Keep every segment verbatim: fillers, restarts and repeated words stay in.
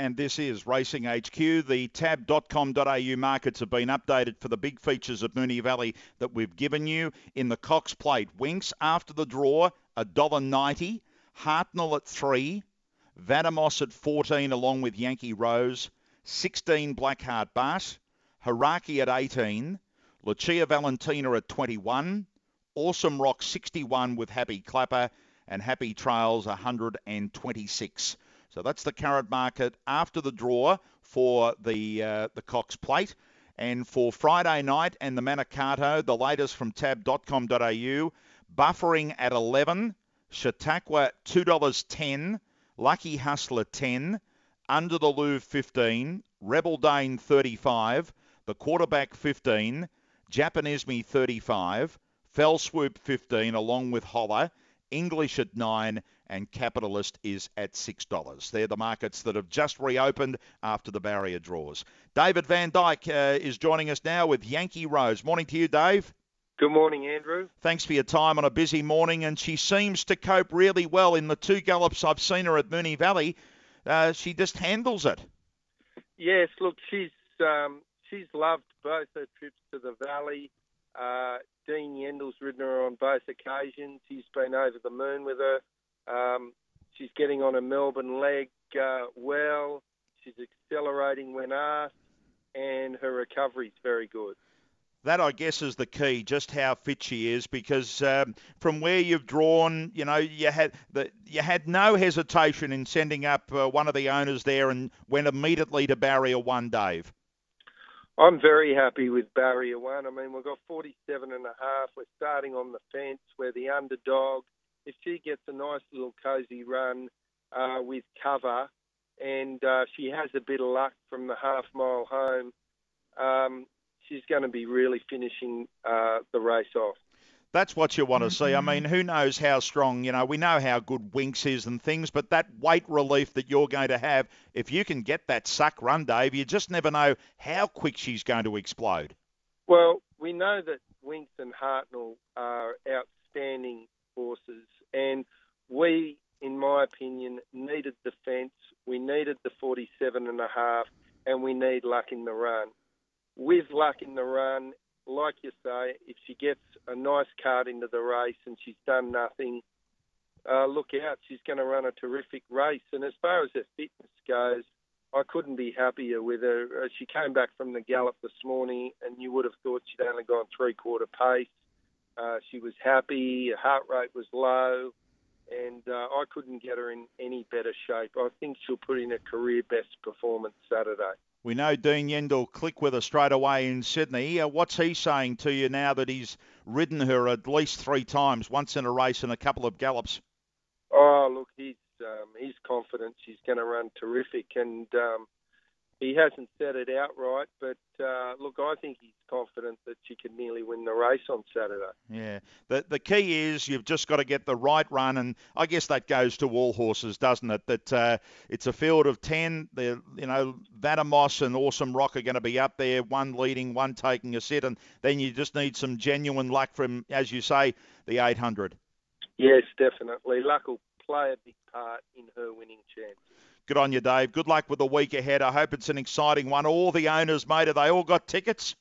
and this is Racing H Q. The tab dot com dot a u markets have been updated for the big features of Moonee Valley that we've given you. In the Cox Plate, Winks after the draw, one dollar ninety. Hartnell at three. Vadamos at fourteen, along with Yankee Rose. sixteen, Blackheart Bart. Haraki at eighteen. Lucia Valentina at twenty-one. Awesome Rock sixty-one with Happy Clapper. And Happy Trails one hundred twenty-six. So that's the current market after the draw for the uh, the Cox Plate. And for Friday night and the Manicato, the latest from tab dot com dot a u, Buffering at eleven, Chautauqua two dollars ten, Lucky Hustler ten, Under the Louvre fifteen, Rebel Dane thirty-five, The Quarterback fifteen, Japanisme thirty-five, Fell Swoop fifteen, along with Holler, English at nine, and Capitalist is at six dollars. They're the markets that have just reopened after the barrier draws. David Van Dyke uh, is joining us now with Yankee Rose. Morning to you, Dave. Good morning, Andrew. Thanks for your time on a busy morning, and she seems to cope really well in the two gallops I've seen her at Moonee Valley. Uh, she just handles it. Yes, look, she's um, she's loved both her trips to the Valley. Uh, Dean Yendel's ridden her on both occasions. He's been over the moon with her. Um, she's getting on a Melbourne leg uh, well. She's accelerating when asked, and her recovery's very good. That, I guess, is the key, just how fit she is, because um, from where you've drawn, you know, you had the, you had no hesitation in sending up uh, one of the owners there and went immediately to barrier one, Dave. I'm very happy with barrier one. I mean, we've got forty-seven and a half. We're starting on the fence. We're the underdog. If she gets a nice little cosy run uh, with cover, and uh, she has a bit of luck from the half mile home, um, she's going to be really finishing uh, the race off. That's what you want to see. I mean, who knows how strong, you know, we know how good Winks is and things, but that weight relief that you're going to have, if you can get that suck run, Dave, you just never know how quick she's going to explode. Well, we know that Winks and Hartnell are outstanding horses, and we, in my opinion, needed the fence, we needed the forty-seven and a half, and we need luck in the run. With luck in the run, like you say, if she gets a nice card into the race and she's done nothing, uh, look out, she's going to run a terrific race. And as far as her fitness goes, I couldn't be happier with her. Uh, she came back from the gallop this morning, and you would have thought she'd only gone three-quarter pace. Uh, she was happy, her heart rate was low, and uh, I couldn't get her in any better shape. I think she'll put in a career-best performance Saturday. We know Dean Yendall click with her straight away in Sydney. Uh, what's he saying to you now that he's ridden her at least three times, once in a race and a couple of gallops? Oh, look, he's um, he's confident she's going to run terrific, and um, he hasn't said it outright, but uh, look, I think he's confident that she can nearly win the race on Saturday. Yeah, the the key is you've just got to get the right run, and I guess that goes to all horses, doesn't it? That uh, it's a field of ten. The you know Vadamos and Awesome Rock are going to be up there, one leading, one taking a sit, and then you just need some genuine luck from, as you say, the eight hundred. Yes, definitely. Luck will play a big part in her winning chance. Good on you, Dave. Good luck with the week ahead. I hope it's an exciting one. All the owners, mate, have they all got tickets?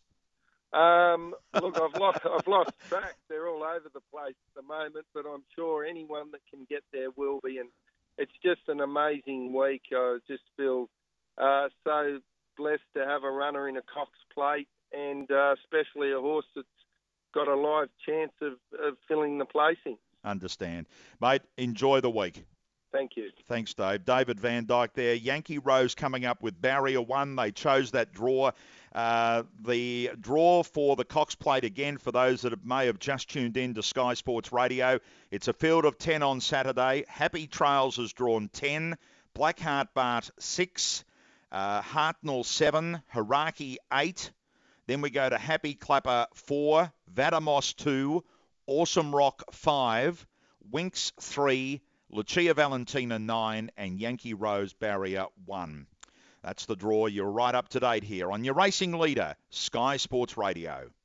Um, look, I've lost, I've lost track. They're all over the place at the moment, but I'm sure anyone that can get there will be. And it's just an amazing week. I just feel uh, so blessed to have a runner in a Cox Plate, and uh, especially a horse that's got a live chance of, of filling the placing. Understand. Mate, enjoy the week. Thank you. Thanks, Dave. David Van Dyke there. Yankee Rose coming up with barrier one. They chose that draw. Uh, the draw for the Cox Plate, again, for those that have, may have just tuned in to Sky Sports Radio, it's a field of ten on Saturday. Happy Trails has drawn ten. Blackheart Bart six. Uh, Hartnell seven. Haraki eight. Then we go to Happy Clapper four. Vadamos two. Awesome Rock five. Winks three. Lucia Valentina nine, and Yankee Rose barrier one. That's the draw. You're right up to date here on your racing leader, Sky Sports Radio.